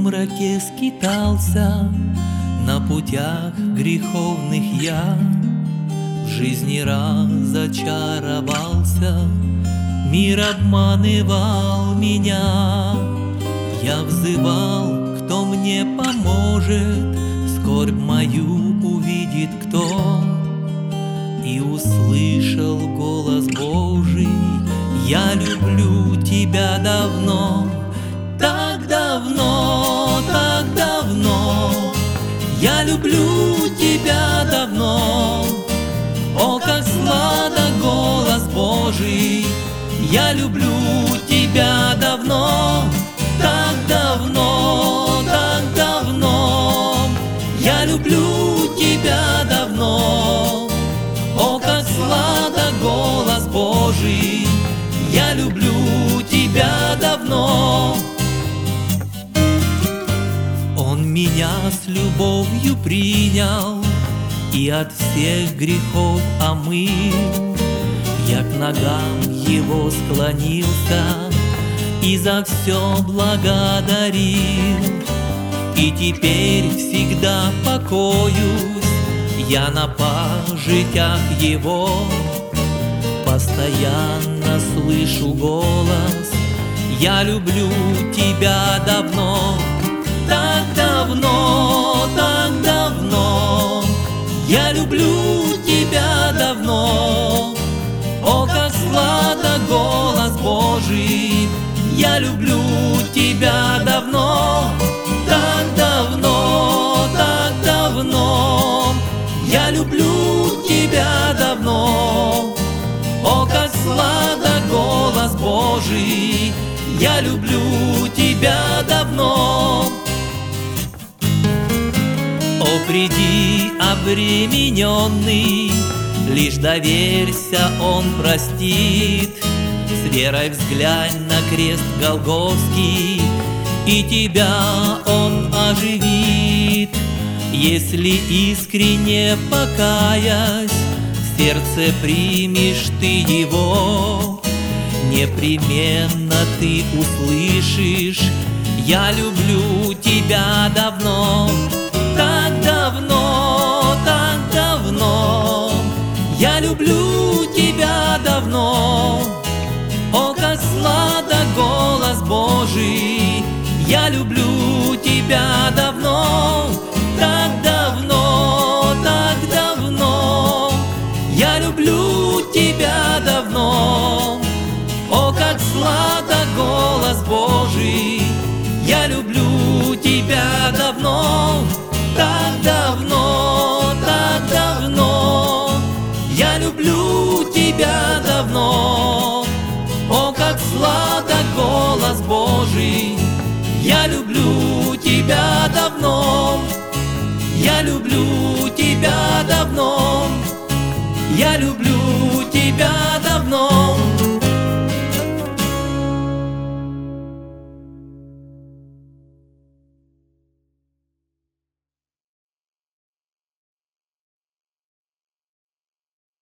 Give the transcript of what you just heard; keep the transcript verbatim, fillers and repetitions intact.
сумраке скитался, на путях греховных я в жизни разочаровался. Мир обманывал меня, я взывал, кто мне поможет, скорбь мою увидит кто. И услышал голос Божий: я люблю тебя давно, так давно, так давно. Я люблю тебя давно. О, как сладок голос Божий! Я люблю тебя давно, так давно, так давно. Я люблю тебя давно. О, как сладок голос Божий! Я люблю тебя давно. Он меня с любовью принял и от всех грехов омыл. Я к ногам его склонился и за все благодарил. И теперь всегда покоюсь я на пажитях его. Постоянно слышу голос: я люблю тебя давно, так давно, так давно. Я люблю тебя давно. О, как сладок голос Божий! Я люблю тебя давно, так давно, так давно. Я люблю тебя давно. О, как сладок голос Божий! Я люблю тебя давно. О, приди, обремененный, лишь доверься, Он простит. С верой взглянь на крест Голгофский, и тебя Он оживит. Если искренне покаясь, в сердце примешь ты Его, непременно ты услышишь: я люблю тебя давно, так давно, так давно. Я люблю тебя давно. О, как сладок голос Божий! Я люблю тебя давно, так давно, так давно. Я люблю тебя давно. О, как сладок голос Божий! Я люблю тебя давно, так давно, так давно. Я люблю тебя давно. О, как сладок голос Божий! Я люблю тебя давно. Я люблю тебя давно. Я люблю